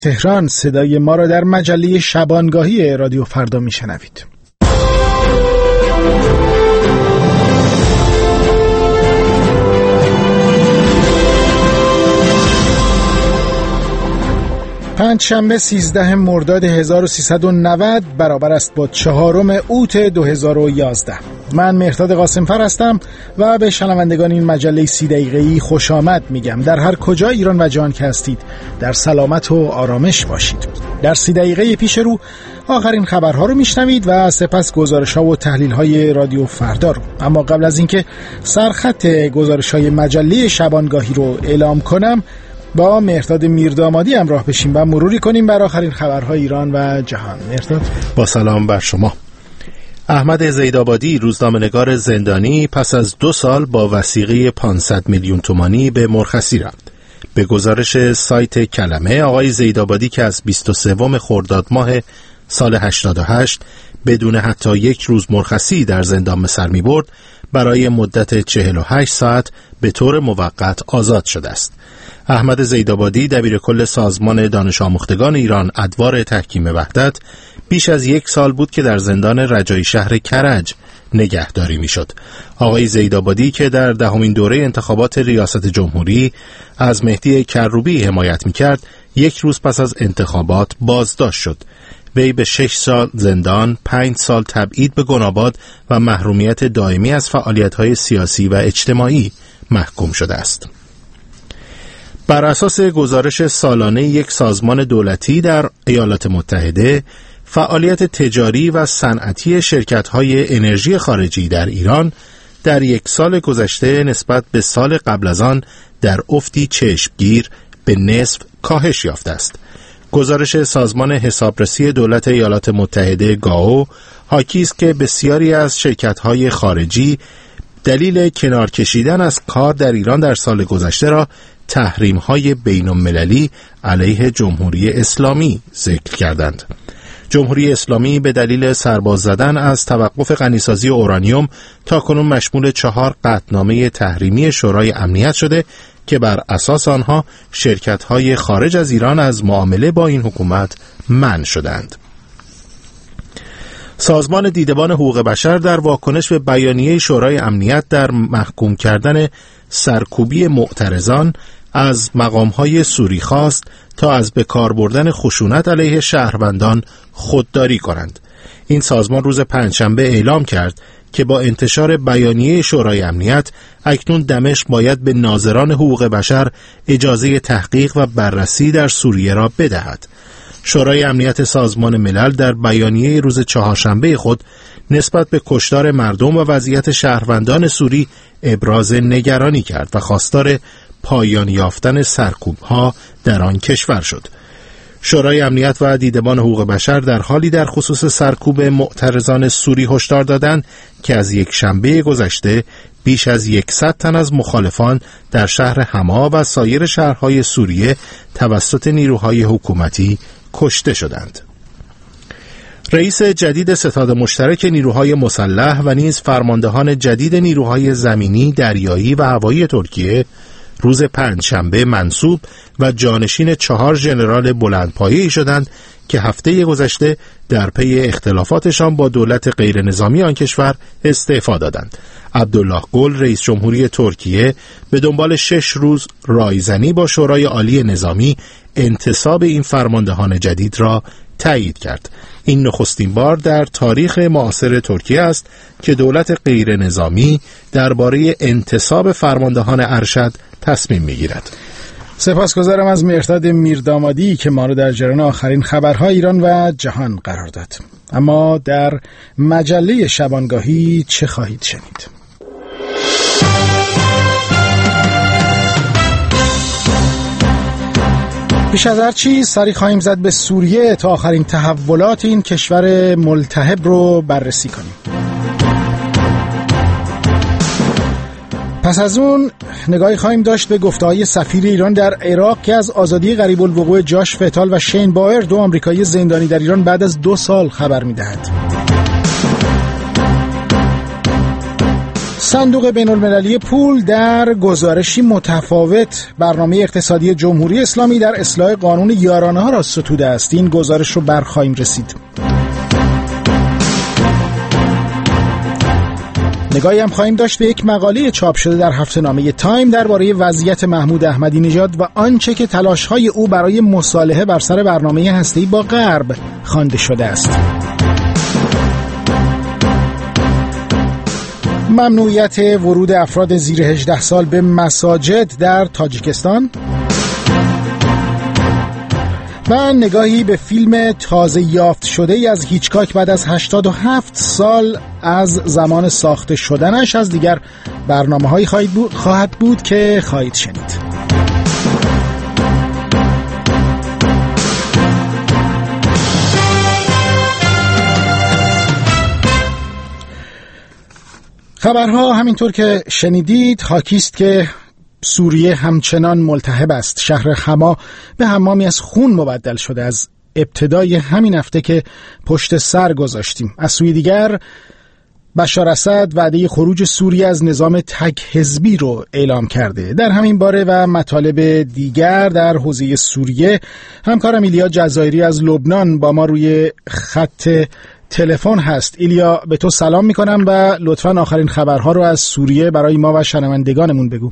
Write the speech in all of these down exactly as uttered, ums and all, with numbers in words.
تهران. صدای ما را در مجله شبانگاهی رادیو فردا میشنوید. پنجشنبه سیزده مرداد هزار و سیصد و نود برابر است با چهارم اوت دو هزار و یازده. من مهرداد قاسمفر هستم و به شنوندگان این مجله سی دقیقه‌ای خوش آمد میگم. در هر کجا ایران و جهان که هستید در سلامت و آرامش باشید. در سی دقیقه پیش رو آخرین خبرها رو میشنوید و سپس گزارش‌ها و تحلیل‌های رادیو فردا رو. اما قبل از اینکه سرخط گزارش‌های مجله شبانگاهی رو اعلام کنم، با مهرداد میردامادی همراه بشیم و مروری کنیم بر آخرین خبرهای ایران و جهان. مهرداد، با سلام بر شما. احمد زیدآبادی، روزنامه‌نگار زندانی، پس از دو سال با وثیقه پانصد میلیون تومانی به مرخصی رفت. به گزارش سایت کلمه، آقای زیدآبادی که از بیست و سوم خرداد ماه سال هشتاد و هشت بدون حتی یک روز مرخصی در زندان به سر می‌برد، برای مدت چهل و هشت ساعت به طور موقت آزاد شده است. احمد زیدآبادی، دبیرکل سازمان دانش آموختگان ایران ادوار تحکیم وحدت، بیش از یک سال بود که در زندان رجایی شهر کرج نگهداری میشد. آقای زیدآبادی که در دهمین دوره انتخابات ریاست جمهوری از مهدی کروبی حمایت میکرد، یک روز پس از انتخابات بازداشت شد. وی به شش سال زندان، پنج سال تبعید به گناباد و محرومیت دائمی از فعالیت‌های سیاسی و اجتماعی محکوم شده است. بر اساس گزارش سالانه یک سازمان دولتی در ایالات متحده، فعالیت تجاری و صنعتی شرکت‌های انرژی خارجی در ایران در یک سال گذشته نسبت به سال قبل از آن در افتی چشمگیر به نصف کاهش یافته است. گزارش سازمان حسابرسی دولت ایالات متحده گاو حاکی است که بسیاری از شرکت‌های خارجی دلیل کنار کشیدن از کار در ایران در سال گذشته را تحریم‌های بین‌المللی علیه جمهوری اسلامی ذکر کردند. جمهوری اسلامی به دلیل سرباز زدن از توقف غنیسازی اورانیوم تاکنون مشمول چهار قطعنامه تحریمی شورای امنیت شده که بر اساس آنها شرکت‌های خارج از ایران از معامله با این حکومت منع شدند. سازمان دیدبان حقوق بشر در واکنش به بیانیه شورای امنیت در محکوم کردن سرکوبی معترضان از مقام‌های سوری خواست تا از به کار بردن خشونت علیه شهروندان خودداری کنند. این سازمان روز پنجشنبه اعلام کرد که با انتشار بیانیه شورای امنیت اکنون دمشق باید به ناظران حقوق بشر اجازه تحقیق و بررسی در سوریه را بدهد. شورای امنیت سازمان ملل در بیانیه روز چهارشنبه خود نسبت به کشتار مردم و وضعیت شهروندان سوری ابراز نگرانی کرد و خواستار پایان یافتن سرکوب‌ها در آن کشور شد. شورای امنیت و دیدبان حقوق بشر در حالی در خصوص سرکوب معترضان سوری هشدار دادند که از یک شنبه گذشته بیش از صد تن از مخالفان در شهر حما و سایر شهرهای سوریه توسط نیروهای حکومتی کشته شدند. رئیس جدید ستاد مشترک نیروهای مسلح و نیز فرماندهان جدید نیروهای زمینی، دریایی و هوایی ترکیه روز پنجشنبه منصوب و جانشین چهار ژنرال بلندپایه‌ای شدند که هفته گذشته در پی اختلافاتشان با دولت غیر نظامی آن کشور استعفا دادند. عبدالله گل، رئیس جمهوری ترکیه، به دنبال شش روز رایزنی با شورای عالی نظامی انتصاب این فرماندهان جدید را تایید کرد. این نخستین بار در تاریخ معاصر ترکیه است که دولت غیر نظامی درباره انتصاب فرماندهان ارشد تصمیم می‌گیرد. سپاسگزارم از مهرداد میردامادی که ما رو در جریان آخرین خبرهای ایران و جهان قرار داد. اما در مجله شبانگاهی چه خواهید شنید؟ بیش از هر چیز سری خواهیم زد به سوریه تا آخرین تحولات این کشور ملتهب رو بررسی کنیم. پس از اون نگاهی خواهیم داشت به گفته‌های سفیر ایران در عراق که از آزادی قریب الوقوع جاش فتال و شین بایر، دو آمریکایی زندانی در ایران، بعد از دو سال خبر می‌دهد. صندوق بین‌المللی پول در گزارشی متفاوت برنامه اقتصادی جمهوری اسلامی در اصلاح قانون یارانه ها را ستوده است. این گزارش رو برخواهیم رسید. نگاهی هم خواهیم داشت به یک مقاله چاپ شده در هفته‌نامه تایم درباره وضعیت محمود احمدی نژاد و آنچه که تلاش‌های او برای مصالحه بر سر برنامه هسته‌ای با غرب خوانده شده است. ممنوعیت ورود افراد زیر هجده سال به مساجد در تاجیکستان و نگاهی به فیلم تازه یافت شده ای از هیچکاک بعد از هشتاد و هفت سال از زمان ساخته شدنش از دیگر برنامه‌هایی خواهد بود که خواهید شنید. خبرها همینطور که شنیدید حاکی است که سوریه همچنان ملتهب است. شهر حما به حمامی از خون مبدل شده از ابتدای همین هفته که پشت سر گذاشتیم. از سوی دیگر بشار اسد وعده خروج سوریه از نظام تک حزبی رو اعلام کرده. در همین باره و مطالب دیگر در حوزه سوریه همکارم ایلیا جزایری از لبنان با ما روی خط تلفن هست. ایلیا، به تو سلام میکنم و لطفاً آخرین خبرها رو از سوریه برای ما و شنوندگانمون بگو.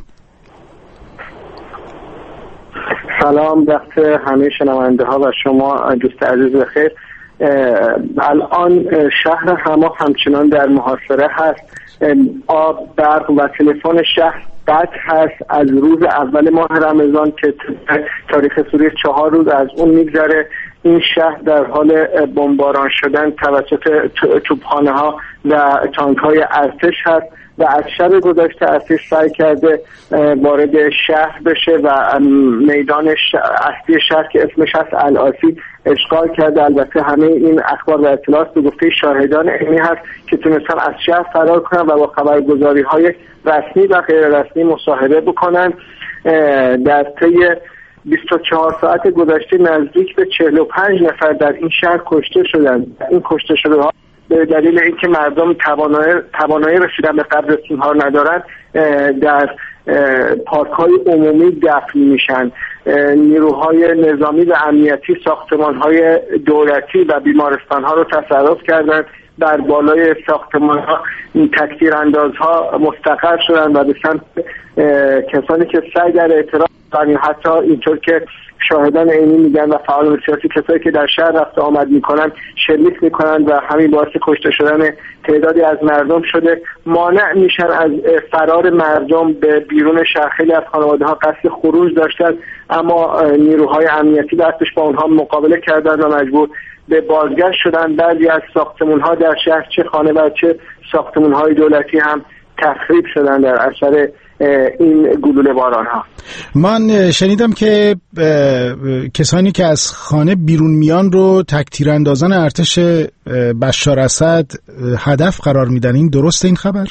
سلام، وقت همه شنونده ها و شما دوست عزیز بخیر. الان شهر حما همچنان در محاصره هست. آب، برق و تلفن شهر قطع هست از روز اول ماه رمضان که تاریخ سوریه چهار روز از اون میگذره. این شهر در حال بمباران شدن توسط توپخانه ها و تانک های ارتش هست و از شب گذشته ارتش سعی کرده وارد شهر بشه و میدان اصلی شهر که اسمش هست العاصی اشغال کرده. البته همه این اخبار و اطلاعات به گفته شاهدان عینی هست که تونستن از شهر فرار کنن و با خبرگزاری های رسمی و غیر رسمی مصاحبه بکنن. در طی بیست و چهار ساعت گذشته نزدیک به چهل و پنج نفر در این شهر کشته شدند. این کشته شده ها به دلیل اینکه مردم توانایی توانایی رسیدن به قبرستون ها ندارن در پارک های عمومی دفن میشن. نیروهای نظامی و امنیتی ساختمان های دولتی و بیمارستان ها رو تصرف کردند. در بالای ساختمان ها تکتیرانداز ها مستقر شدن و به سمت کسانی که سعی در اعتراض و حتی اینطور که شاهدان عینی میگن و فعالان سیاسی کسایی که در شهر رفت آمد میکنن شلیک میکنن و همین باعث کشته شدن تعدادی از مردم شده. مانع میشن از فرار مردم به بیرون شهر. خیلی از خانواده ها قصد خروج داشتن اما نیروهای امنیتی دستش با اونها مقابله کردن و مجبور به بازگشت شدن. بعضی از ساختمون ها در شهر چه خانه و چه ساختمون های دولتی هم تخریب شدن در اثر این گلوله باران ها. من شنیدم که کسانی که از خانه بیرون میان رو تکتیراندازان ارتش بشار اسد هدف قرار میدن. این درسته این خبر؟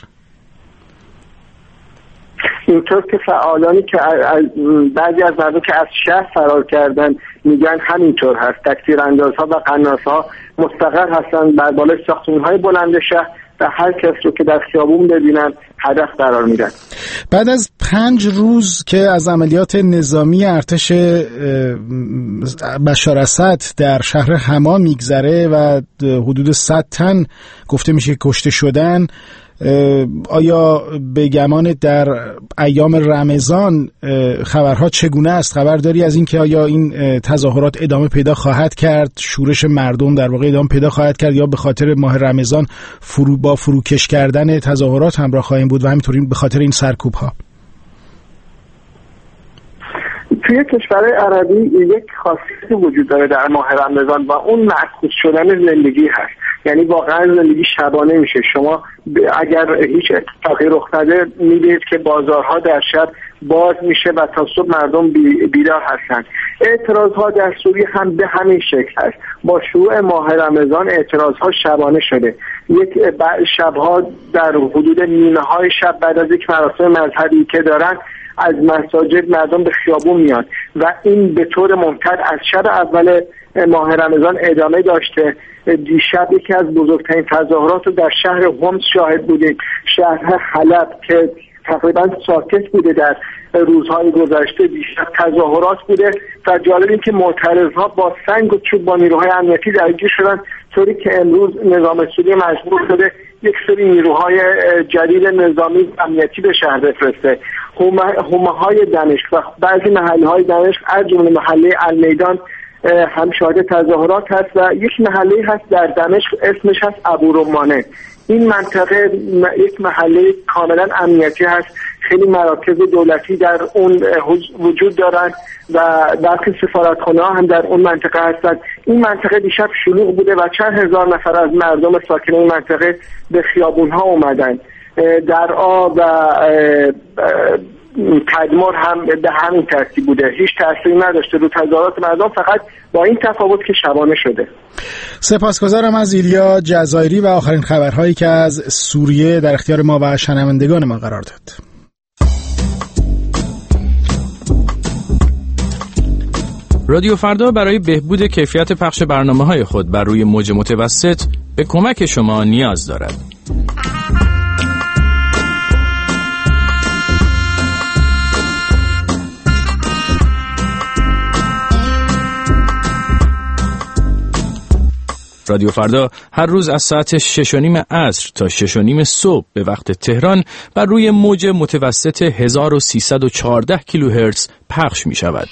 اینطور که فعالانی که بعضی از مردم که از شهر فرار کردن میگن همینطور هست. تکتیراندازها و قناصها مستقر هستن بر بالای ساختمان‌های بلند شهر و هر کس رو که در خیابون ببینن هدف قرار میدن. بعد از پنج روز که از عملیات نظامی ارتش بشار اسد در شهر حما میگذره و حدود صد تن گفته میشه کشته شدن، آیا به گمان در ایام رمضان خبرها چگونه است؟ خبر داری از این که آیا این تظاهرات ادامه پیدا خواهد کرد، شورش مردم در واقع ادامه پیدا خواهد کرد یا به خاطر ماه رمضان فرو با فروکش کردن تظاهرات همراه خواهیم بود و همینطوری به خاطر این سرکوب ها؟ توی کشورهای عربی یک خاصیتی وجود داره در ماه رمضان و اون معکوس شدن زندگی هست. یعنی واقعا زندگی شبانه میشه. شما اگر هیچ اتفاقی رخ نده میدید که بازارها در شب باز میشه و تا صبح مردم بیدار هستن. اعتراضها در سوریه هم به همین شکل هست. با شروع ماه رمضان اعتراضها شبانه شده. یک شبها در حدود نیمه های شب بعد از یک مراسم مذهبی که دارن از مساجد مردم به خیابون میان و این به طور ممتد از شب اول ماه رمضان ادامه داشته. دیشب یکی از بزرگترین تظاهرات رو در شهر حمص شاهد بودیم، شهر حلب که تقریبا ساکت بوده در روزهای گذشته، دیشب تظاهرات بوده و جالب این که معترضها با سنگ و چوب با نیروهای امنیتی درگیر شدن، طوری که امروز نظام سوریه مجبور شده یک سری نیروهای جدید نظامی امنیتی به شهر بفرسته. حومه های دمشق و بعضی محله های دمشق از جمله محله المیدان هم شاهد تظاهرات هست و یک محله هست در دمشق اسمش هست ابورمانه. این منطقه یک محله کاملا امنیتی هست، خیلی مراکز دولتی در اون وجود دارند و برخی سفارتخانه ها هم در اون منطقه هستند. این منطقه دیشب شلوغ بوده و چند هزار نفر از مردم ساکن این منطقه به خیابون ها اومدن. درعا و تدمر هم به همین ترتیب بوده، هیچ تأثیری نداشته رو تظاهرات مردم، فقط با این تفاوت که شبانه شده. سپاسگزارم از ایلیا جزایری و آخرین خبرهایی که از سوریه در اختیار ما و شنوندگان ما قرار داد. رادیو فردا برای بهبود کیفیت پخش برنامه‌های خود بر روی موج متوسط به کمک شما نیاز دارد. رادیو فردا هر روز از ساعت شش و نیم عصر تا شش و نیم صبح به وقت تهران بر روی موج متوسط هزار و سیصد و چهارده کیلوهرتز پخش می شود.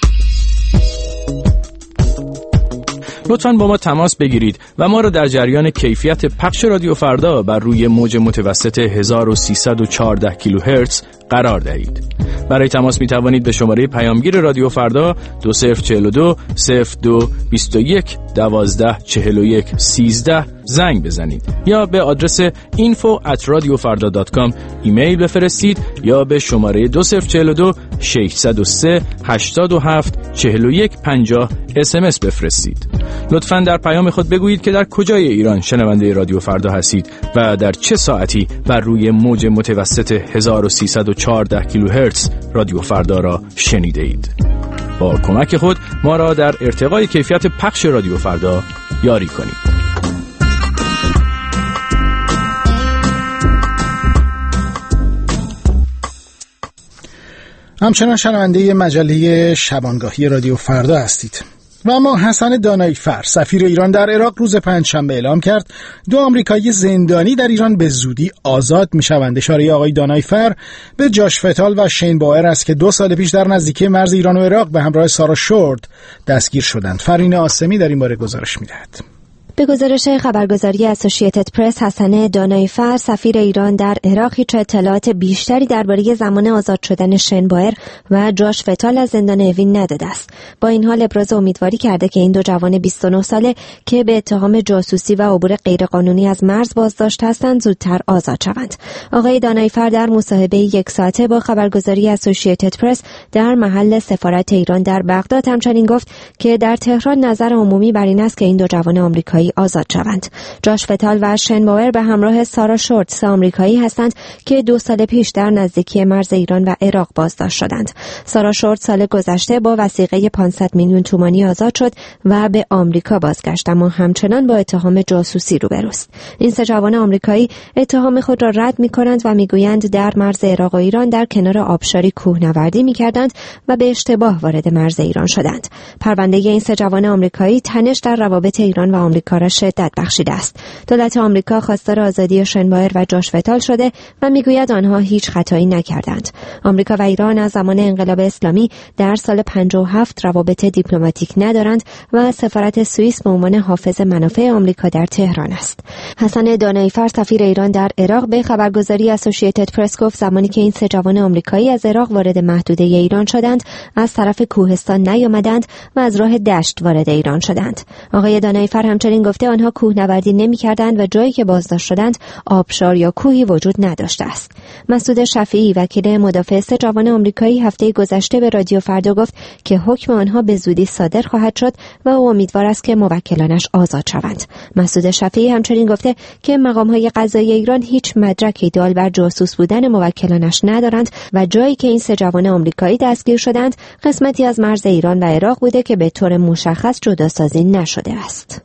لطفاً با ما تماس بگیرید و ما را در جریان کیفیت پخش رادیو فردا بر روی موج متوسط هزار و سیصد و چهارده کیلوهرتز قرار دهید. برای تماس می توانید به شماره پیامگیر رادیو فردا دو صفر چهل و دو صفر دو بیست و یک دوازده چهل و یک سیزده زنگ بزنید یا به آدرس اینفو ات رادیو فردا دات کام ایمیل بفرستید یا به شماره دو صفر چهل و دو ششصد و سه هشتاد و هفت چهل و یک پنجاه اس ام اس بفرستید. لطفاً در پیام خود بگویید که در کجای ایران شنونده رادیو فردا هستید و در چه ساعتی بر روی موج متوسط هزار و سیصد و چهارده کیلوهرتز رادیو فردا را شنیده اید. با کمک خود ما را در ارتقای کیفیت پخش رادیو فردا یاری کنید. همچنان شنونده مجله شبانگاهی رادیو فردا هستید. و اما حسن دانایفر سفیر ایران در عراق روز پنجشنبه اعلام کرد دو آمریکایی زندانی در ایران به زودی آزاد می‌شوند. اشاره آقای دانایفر به جاش فتال و شین باور است که دو سال پیش در نزدیکی مرز ایران و عراق به همراه سارا شورد دستگیر شدند. فرین آسمی در این باره گزارش می‌دهد. به گزارش خبرگزاری اسوسییتد پرس، حسن دانایفر سفیر ایران در عراق هیچ اطلاعات بیشتری درباره زمان آزاد شدن شین بایر و جاش فتال از زندان اوین نداده است. با این حال ابراز امیدواری کرده که این دو جوان بیست و نه ساله که به اتهام جاسوسی و عبور غیرقانونی از مرز بازداشت هستند زودتر آزاد شوند. آقای دانایفر در مصاحبه یک ساعته با خبرگزاری اسوسییتد پرس در محل سفارت ایران در بغداد همچنین گفت که در تهران نظر عمومی بر این است که این دو جوان آمریکایی آزاد شوند. جاش فتال و شین باور به همراه سارا شورد سه آمریکایی هستند که دو سال پیش در نزدیکی مرز ایران و عراق بازداشت شدند. سارا شورد سال گذشته با وثیقه پانصد میلیون تومانی آزاد شد و به آمریکا بازگشت، اما همچنان با اتهام جاسوسی روبروست. این سه جوان آمریکایی اتهام خود را رد می‌کنند و می‌گویند در مرز عراق و ایران در کنار آبشاری کوهنوردی می‌کردند و به اشتباه وارد مرز ایران شدند. پرونده این سه جوان آمریکایی تنش در روابط ایران و آمریکا را شدت بخشیده است. دولت آمریکا خواستار آزادی شین بایر و جاش فتال شده و میگوید آنها هیچ خطایی نکردند. آمریکا و ایران از زمان انقلاب اسلامی در سال پنجاه و هفت روابط دیپلماتیک ندارند و سفارت سوئیس به عنوان حافظ منافع آمریکا در تهران است. حسن دانایفر سفیر ایران در عراق به خبرگزاری اسوسییتد پرس گفت زمانی که این سه جوان آمریکایی از عراق وارد محدوده ایران شدند از طرف کوهستان نیامدند و از راه دشت وارد ایران شدند. آقای دانایفر همچنین گفته آنها کوهنوردی نمی‌کردند و جایی که بازداشت شدند آبشار یا کوهی وجود نداشته است. مسعود شفیعی وکیل مدافع سه جوان آمریکایی هفته گذشته به رادیو فردا گفت که حکم آنها به زودی صادر خواهد شد و او امیدوار است که موکلانش آزاد شوند. مسعود شفیعی همچنین گفته که مقام‌های قضایی ایران هیچ مدرکی دال بر جاسوس بودن موکلانش ندارند و جایی که این سه جوان آمریکایی دستگیر شدند قسمتی از مرز ایران و عراق بوده که به طور مشخص جداسازی نشده است.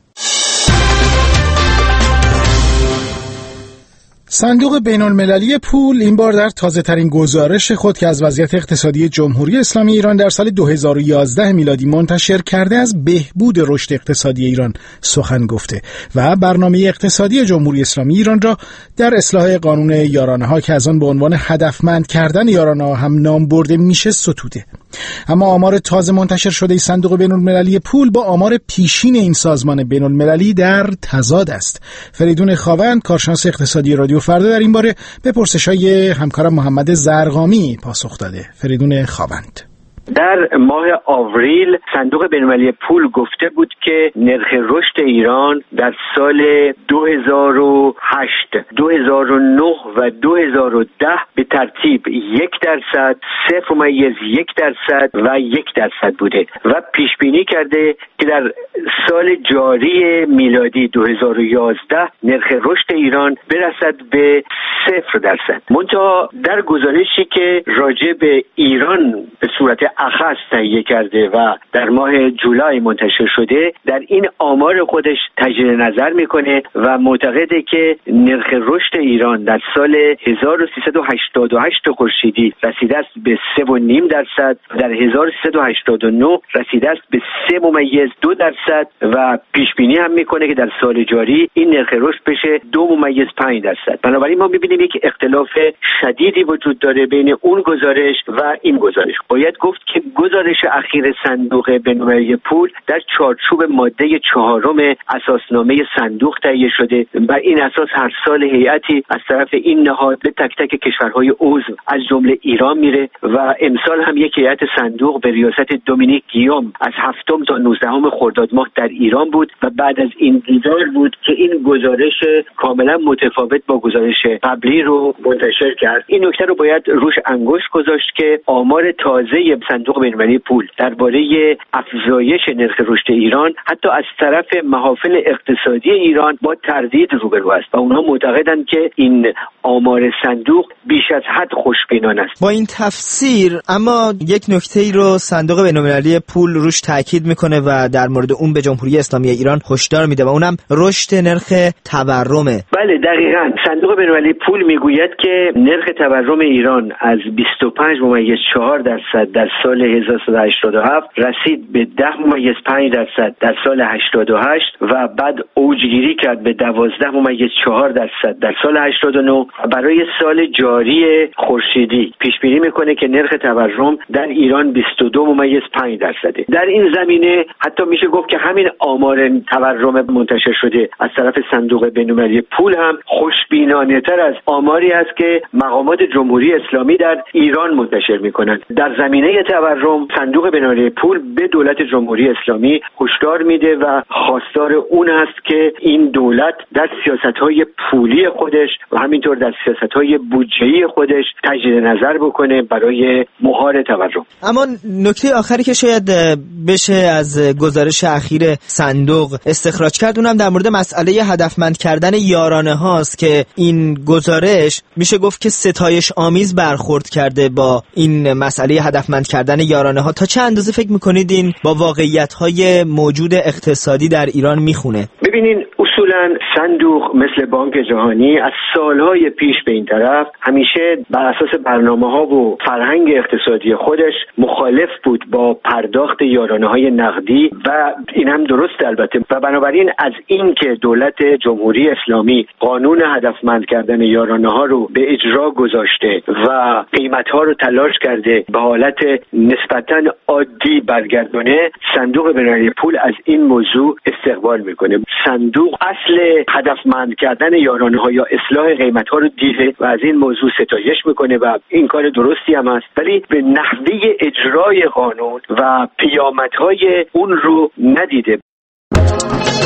صندوق بین‌المللی پول این بار در تازه‌ترین گزارش خود که از وضعیت اقتصادی جمهوری اسلامی ایران در سال دو هزار و یازده میلادی منتشر کرده از بهبود رشد اقتصادی ایران سخن گفته و برنامه اقتصادی جمهوری اسلامی ایران را در اصلاح قانون یارانه‌ها که از آن به عنوان هدفمند کردن یارانه‌ها هم نام برده میشه ستوده. اما آمار تازه منتشر شده صندوق بین‌المللی پول با آمار پیشین این سازمان بین‌المللی در تضاد است. فریدون خاوند کارشناس اقتصادی رادیو فردا در این باره به پرسش‌های همکارم محمد زرقامی پاسخ داده. فریدون خاوند: در ماه آوریل صندوق بین‌المللی پول گفته بود که نرخ رشد ایران در سال دو هزار و هشت، دو هزار و نه و دو هزار و ده به ترتیب یک درصد، صفر ممیز یک درصد و یک درصد بوده و پیش بینی کرده که در سال جاری میلادی دو هزار و یازده نرخ رشد ایران برسد به صفر درصد. منتها در گزارشی که راجع به ایران به صورت اخص تهیه کرده و در ماه جولای منتشر شده، در این آمار خودش تجدید نظر میکنه و معتقده که نرخ رشد ایران در سال هزار و سیصد و هشتاد و هشت خورشیدی رسیده است به سه و نیم درصد، در هزار و سیصد و هشتاد و نه رسیده است به سه ممیز دو درصد و پیش بینی هم میکنه که در سال جاری این نرخ رشد بشه دو ممیز پنج درصد. بنابراین ما میبینیم یک اختلاف شدیدی وجود داره بین اون گزارش و این گزارش. باید گفت که گزارش اخیر صندوق بین‌المللی پول در چارچوب ماده چهارم اساسنامه صندوق تهیه شده و این اساس هر سال هیئتی از طرف این نهاد به تک تک کشورهای عضو از جمله ایران میره و امسال هم یک هیئت صندوق به ریاست دومینیک گیوم از هفتم تا نوزدهم خرداد ماه در ایران بود و بعد از این دیدار بود که این گزارش کاملا متفاوت با گزارش قبلی رو منتشر کرد. این نکته رو باید روش انگشت گذاشت که آمار تازه صندوق بین‌المللی پول درباره افزایش نرخ رشد ایران حتی از طرف محافل اقتصادی ایران با تردید روبرو است و اونها معتقدند که این آمار صندوق بیش از حد خوشبینانه است. با این تفسیر اما یک نکته‌ای رو صندوق بین‌المللی پول روش تاکید میکنه و در مورد اون به جمهوری اسلامی ایران هشدار میده و اونم رشد نرخ تورمه. بله دقیقاً، صندوق بین‌المللی پول میگوید که نرخ تورم ایران از بیست و پنج ممیز چهار درصد در سال هزار و سیصد و هشتاد و هفت رسید به ده ممیز پنج درصد در سال هشتاد و هشت و بعد اوجگیری کرد به دوازده ممیز چهار درصد در سال هشتاد و نه. برای سال جاری خورشیدی پیش بینی میکنه که نرخ تورم در ایران بیست و دو ممیز پنج درصده. در این زمینه حتی میشه گفت که همین آمار تورم منتشر شده از طرف صندوق بین‌المللی پول هم خوشبینانه تر از آماری است که مقامات جمهوری اسلامی در ایران منتشر میکنند. در زمینه تورم صندوق بین‌المللی پول به دولت جمهوری اسلامی هشدار میده و خواستار اون است که این دولت در سیاست‌های پولی خودش و همینطور در سیاست‌های بودجه‌ای خودش تجدید نظر بکنه برای مهار تورم. اما نکته آخری که شاید بشه از گزارش اخیر صندوق استخراج کرد اونم در مورد مسئله هدفمند کردن یارانه هاست که این گزارش میشه گفت که ستایش آمیز برخورد کرده با این مسئله هدفمند کردن یارانه ها. تا چه اندازه فکر میکنید این با واقعیت‌های موجود اقتصادی در ایران میخونه؟ ببینین اصولا صندوق مثل بانک جهانی از سالهای پیش به این طرف همیشه بر اساس برنامه‌ها و فرهنگ اقتصادی خودش مخالف بود با پرداخت یارانه‌های نقدی و این هم درست البته و بنابراین از این که دولت جمهوری اسلامی قانون هدفمند کردن یارانه‌ها رو به اجرا گذاشته و قیمت‌ها رو تلاش کرده به حالت نسبتاً عادی برگردونه، صندوق بین‌المللی پول از این موضوع استقبال میکنه. صندوق اصل هدفمند کردن یارانه‌ها یا اصلاح قیمت‌ها رو دیده و از این موضوع ستایش میکنه و این کار درستی هم است، ولی به نحوه اجرای قانون و پیامدهای اون رو ندیده.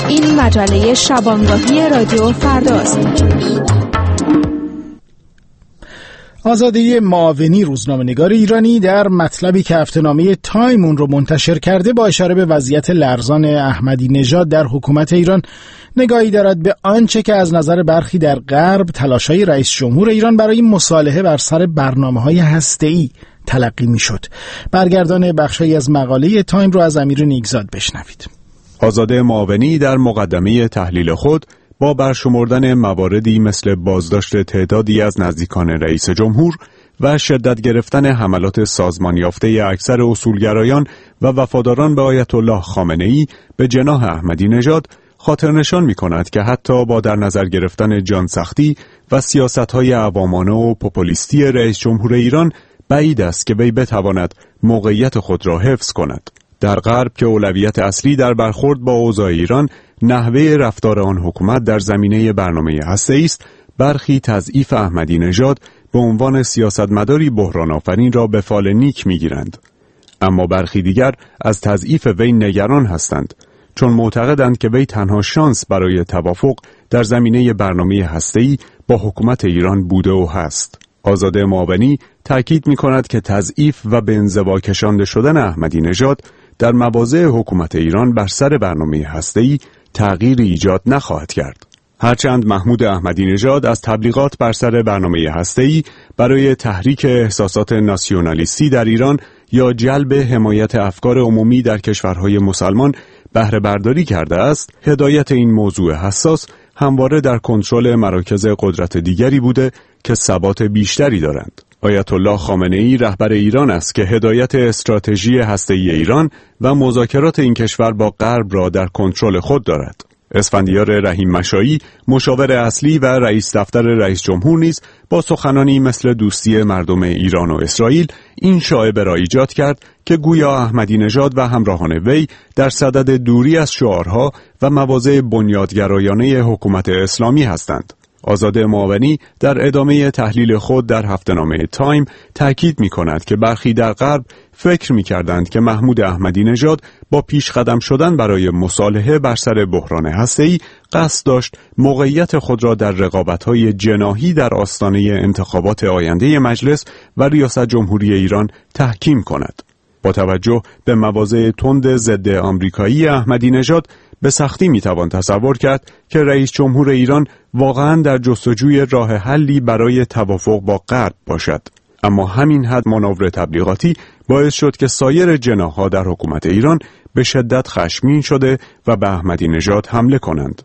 این مجله شبانگاهی رادیو فرداست. آزاده معاونی، روزنامه‌نگار ایرانی، در مطلبی که هفته‌نامه تایم اون رو منتشر کرده با اشاره به وضعیت لرزان احمدی نژاد در حکومت ایران نگاهی دارد به آنچه که از نظر برخی در غرب تلاش‌های رئیس جمهور ایران برای مصالحه بر سر برنامه‌های هسته‌ای تلقی می‌شد. برگردان بخشی از مقاله تایم رو از امیر نیکزاد بشنوید. آزاده معاونی در مقدمه تحلیل خود با برشمردن مواردی مثل بازداشت تعدادی از نزدیکان رئیس جمهور و شدت گرفتن حملات سازمان یافته اکثر اصولگرایان و وفاداران به آیت الله خامنه‌ای به جناح احمدی نژاد خاطر نشان می کند که حتی با در نظر گرفتن جانسختی و سیاست‌های عوامانه و پوپولیستی رئیس جمهور ایران بعید است که وی بتواند موقعیت خود را حفظ کند. در غرب که اولویت اصلی در برخورد با اوضاع ایران نحوه رفتار آن حکومت در زمینه برنامه هسته‌ای است، برخی تضعیف احمدی نژاد به عنوان سیاستمداری بحران آفرین را به فال نیک می‌گیرند. اما برخی دیگر از تضعیف وی نگران هستند، چون معتقدند که وی تنها شانس برای توافق در زمینه برنامه هسته‌ای با حکومت ایران بوده و هست. آزاده معاونی تأکید می‌کند که تضعیف و به انزوا کشانده شدن احمدی نژاد در مواضع حکومت ایران بر سر برنامه هسته‌ای تغییری ایجاد نخواهد کرد. هرچند محمود احمدی نژاد از تبلیغات بر سر برنامه هسته‌ای برای تحریک احساسات ناسیونالیستی در ایران یا جلب حمایت افکار عمومی در کشورهای مسلمان بهره برداری کرده است، هدایت این موضوع حساس همواره در کنترل مراکز قدرت دیگری بوده که ثبات بیشتری دارند. آیت الله خامنه‌ای رهبر ایران است که هدایت استراتژی هسته‌ای ایران و مذاکرات این کشور با غرب را در کنترل خود دارد. اسفندیار رحیم مشایی، مشاور اصلی و رئیس دفتر رئیس جمهور نیز با سخنانی مثل دوستی مردم ایران و اسرائیل این شایعه را ایجاد کرد که گویا احمدی نژاد و همراهان وی در صدد دوری از شعارها و مواضع بنیادگرایانه حکومت اسلامی هستند. آزاده معاونی در ادامه تحلیل خود در هفته‌نامه تایم تأکید می کند که برخی در غرب فکر می کردند که محمود احمدی نژاد با پیش قدم شدن برای مصالحه بر سر بحران هسته‌ای قصد داشت موقعیت خود را در رقابت‌های جناحی در آستانه انتخابات آینده مجلس و ریاست جمهوری ایران تحکیم کند. با توجه به مواضع تند ضد آمریکایی احمدی نژاد به سختی میتوان تصور کرد که رئیس جمهور ایران واقعاً در جستجوی راه حلی برای توافق با غرب باشد. اما همین حد مانور تبلیغاتی باعث شد که سایر جناح‌ها در حکومت ایران به شدت خشمگین شده و به احمدی نژاد حمله کنند.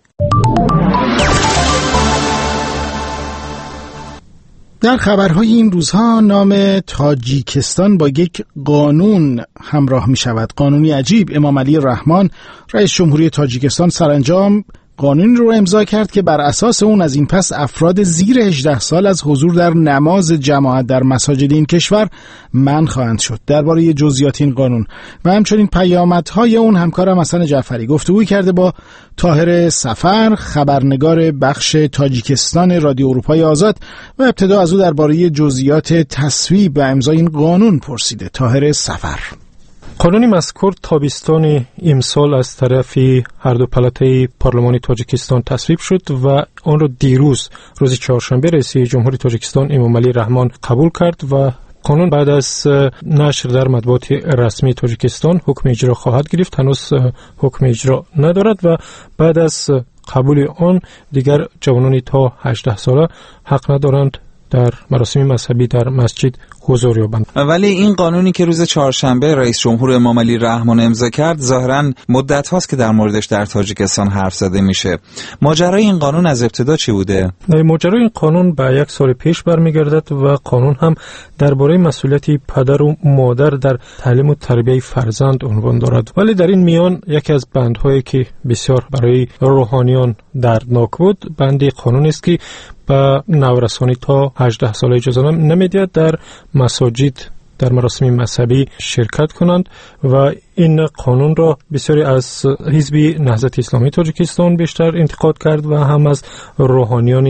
در خبرهای این روزها نام تاجیکستان با یک قانون همراه می شود. قانونی عجیب. امام علی رحمان رئیس جمهوری تاجیکستان سرانجام قانونی رو امضا کرد که بر اساس اون از این پس افراد زیر هجده سال از حضور در نماز جماعت در مساجد این کشور منع خواهند شد. درباره جزئیات این قانون و همچنین پیامدهای اون همکارم حسن جعفری گفتگوی کرده با طاهر سفر، خبرنگار بخش تاجیکستان رادیو اروپای آزاد و ابتدا از او درباره جزئیات تصویب و امضای این قانون پرسیده. طاهر سفر: قانون مذکور تابستان امسال از طرف هر دو پلاته پارلمان تاجیکستان تصویب شد و آن را دیروز روز چهارشنبه رئیس جمهوری تاجیکستان امام علی رحمان قبول کرد و قانون بعد از نشر در مطبوعات رسمی تاجیکستان حکم اجرا خواهد گرفت. هنوز حکم اجرا ندارد و بعد از قبول آن دیگر جوانان تا هجده ساله حق ندارند در مراسم مذهبی در مسجد حضور یابند. ولی این قانونی که روز چهارشنبه رئیس جمهور امام علی رحمان امضا کرد ظاهراً مدت هاست که در موردش در تاجیکستان حرف زده میشه. ماجرای این قانون از ابتدا چی بوده؟ ماجرای این قانون به یک سال پیش برمیگردد و قانون هم درباره مسئولیت پدر و مادر در تعلیم و تربیت فرزند عنوان دارد. ولی در این میان یکی از بندهایی که بسیار برای روحانیان دردناک بود بندی قانون است که به نورسانی تا هجده سال اجازه نمیدهد در مساجد در مراسم مذهبی شرکت کنند و این قانون را بسیاری از حزب نهضت اسلامی تاجیکستان بیشتر انتقاد کرد و هم از روحانیان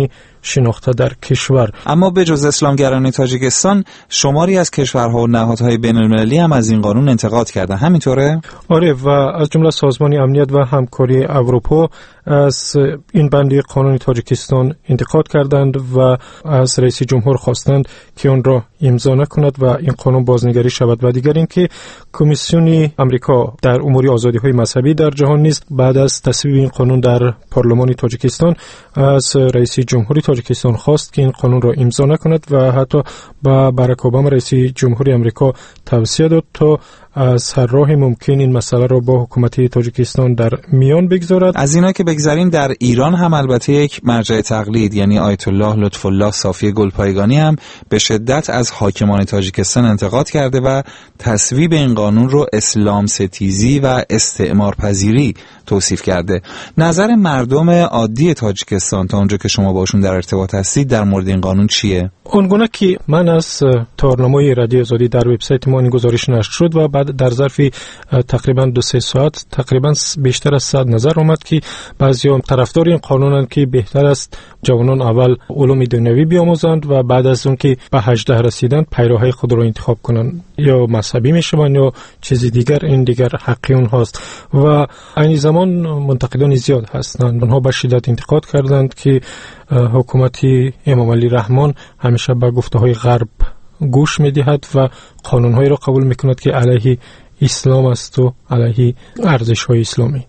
شناخته در کشور. اما به جز اسلامگران تاجیکستان شماری از کشورها و نهادهای بین‌المللی هم از این قانون انتقاد کردن، همینطوره؟ آره، و از جمله سازمان امنیت و همکاری اروپا از این بندی قانون تاجیکستان انتقاد کردند و از رئیس جمهور خواستند که اون را امضا نکند و این قانون بازنگری شود. و دیگر اینکه کمیسیون امریکا در امور آزادی‌های مذهبی در جهان نیز بعد از تصویب این قانون در پارلمان تاجیکستان از رئیس جمهوری تاجیکستان خواست که این قانون را امضا نکند و حتی با باراک اوباما رئیس جمهوری امریکا توصیه داد تا از هر راه ممکن این مسئله را با حکومت تاجیکستان در میان بگذارد. از اینا که بگذاریم، در ایران هم البته یک مرجع تقلید یعنی آیت الله لطف الله صافی گلپایگانی هم به شدت از حاکمان تاجیکستان انتقاد کرده و تصویب این قانون رو اسلام ستیزی و استعمار پذیری توصیف کرده. نظر مردم عادی تاجیکستان تا اونجا که شما باشون در ارتباط هستید در مورد این قانون چیه؟ اونگونه که من از تارنمای رادیو آزادی در وبسایت ما این گزارش نشر شد و بعد در ظرف تقریبا دو سه ساعت تقریبا بیشتر از صد نظر اومد که بعضی‌ها طرفدار این قانونن که بهتر است جوانان اول علوم دنیوی بیاموزند و بعد از اون که به هجده رسیدن پیروهای خود را انتخاب کنند، یا مذهبی میشوند یا چیزی دیگر. این دیگر حقی اون هست. و این زمان منتقدان زیاد هستند، اونها به شدت انتقاد کردند که حکومت امام علی رحمان همیشه به گفته‌های غرب گوش می‌دهد و قانون‌هایی را قبول می‌کند که علیه اسلام است و علیه ارزش‌های اسلامی.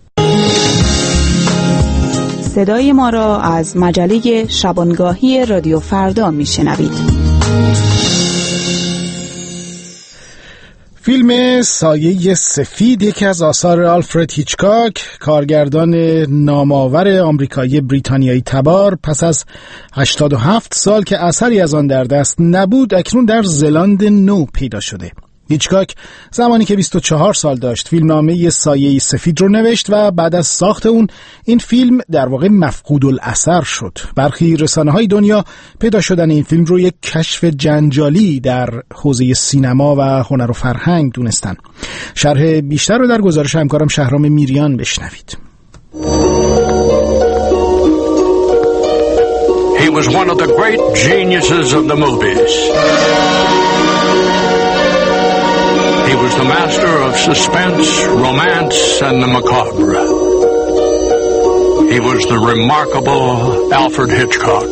صدای ما را از مجله شبانگاهی رادیو فردا میشنوید. فیلم سایه سفید یکی از آثار آلفرد هیچکاک، کارگردان نامآور آمریکایی بریتانیایی تبار، پس از هشتاد و هفت سال که اثری از آن در دست نبود اکنون در زلاند نو پیدا شده. هیچکاک زمانی که بیست و چهار سال داشت فیلمنامه سایه سفید رو نوشت و بعد از ساخت اون این فیلم در واقع مفقود الاثر شد. برخی رسانه‌های دنیا پیدا شدن این فیلم رو یک کشف جنجالی در حوزه سینما و هنر و فرهنگ دونستن. شرح بیشتر رو در گزارش همکارم شهرام میریان بشنوید. He was one of the great geniuses of the movies. He was the master of suspense, romance, and the macabre. He was the remarkable Alfred Hitchcock.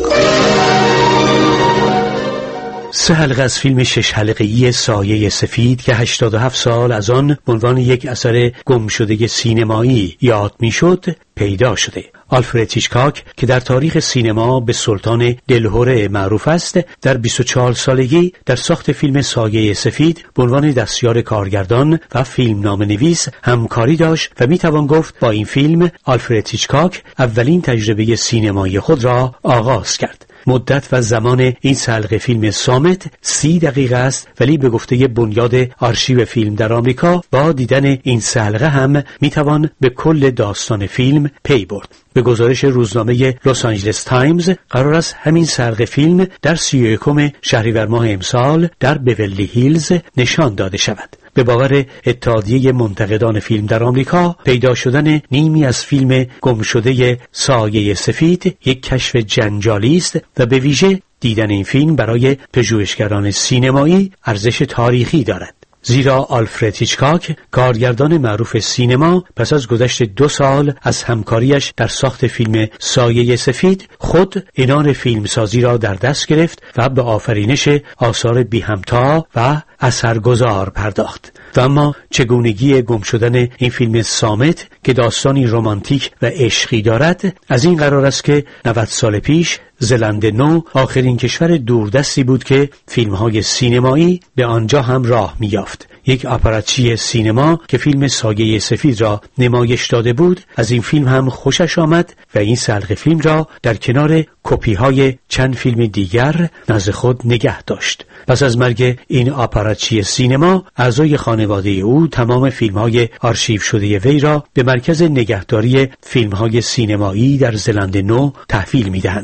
سه حلقه از فیلم شش حلقه‌ای سایه سفید که هشتاد و هفت سال از آن به عنوان یک اثر گمشده سینمایی یاد میشد پیدا شده. آلفرد هیچکاک که در تاریخ سینما به سلطان دلهره معروف است، در بیست و چهار سالگی در ساخت فیلم سایه سفید به عنوان دستیار کارگردان و فیلمنامه‌نویس همکاری داشت و میتوان گفت با این فیلم آلفرد هیچکاک اولین تجربه سینمایی خود را آغاز کرد. مدت و زمان این سه حلقه فیلم صامت سی دقیقه است، ولی به گفته بنیاد آرشیو فیلم در آمریکا با دیدن این سه حلقه هم میتوان به کل داستان فیلم پی برد. به گزارش روزنامه لس آنجلس تایمز قرار است همین سه حلقه فیلم در سی و یکم شهریور ماه امسال در بیورلی هیلز نشان داده شود. به باور اتحادیه منتقدان فیلم در آمریکا، پیدا شدن نیمی از فیلم گمشده سایه سفید یک کشف جنجالی است و به ویژه دیدن این فیلم برای پژوهشگران سینمایی ارزش تاریخی دارد. زیرا آلفرد هیچکاک، کارگردان معروف سینما، پس از گذشت دو سال از همکاریش در ساخت فیلم سایه سفید خود عنان فیلمسازی را در دست گرفت و به آفرینش آثار بی همتا و اثرگذار پرداخت. و اما چگونگی گم شدن این فیلم صامت که داستانی رمانتیک و عشقی دارد، از این قرار است که نود سال پیش زلاند نو آخرین کشور دوردستی بود که فیلم‌های سینمایی به آنجا هم راه می‌یافت. یک آپاراتچی سینما که فیلم سایه سفید را نمایش داده بود از این فیلم هم خوشش آمد و این سه حلقه فیلم را در کنار کپی‌های چند فیلم دیگر نزد خود نگه داشت. پس از مرگ این آپاراتچی سینما، اعضای خانواده او تمام فیلم‌های آرشیو شده وی را به مرکز نگهداری فیلم‌های سینمایی در زلاند نو تحویل می‌دهند.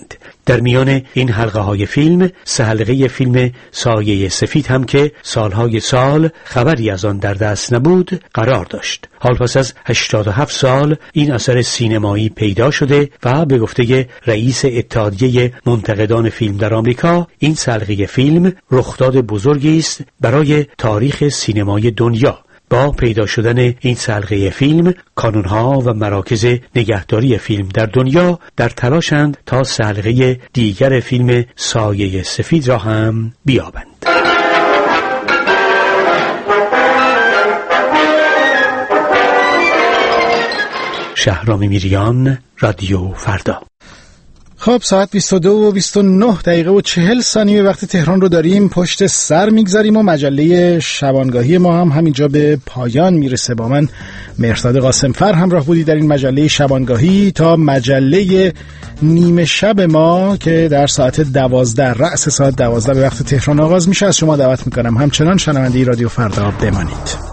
در میان این حلقه های فیلم سه حلقه فیلم سایه سفید هم که سالهای سال خبری از آن در دست نبود قرار داشت. حال پس از هشتاد و هفت سال این اثر سینمایی پیدا شده و به گفته رئیس اتحادیه منتقدان فیلم در آمریکا این سه حلقه فیلم رخداد بزرگی است برای تاریخ سینمای دنیا. با پیدا شدن این سه حلقه فیلم کانونها و مراکز نگهداری فیلم در دنیا در تلاشند تا سه حلقه دیگر فیلم سایه سفید را هم بیابند. شهرام میریان، رادیو فردا. خب ساعت بیست و دو و بیست و نه دقیقه و چهل ثانیه وقت تهران رو داریم پشت سر میگذاریم و مجله شبانگاهی ما هم همینجا به پایان میرسه. با من مهرداد قاسمفر همراه بودی در این مجله شبانگاهی تا مجله نیمه شب ما که در ساعت دوازده رأس ساعت دوازده به وقت تهران آغاز میشه. از شما دعوت میکنم همچنان شنونده رادیو فردا بمانید.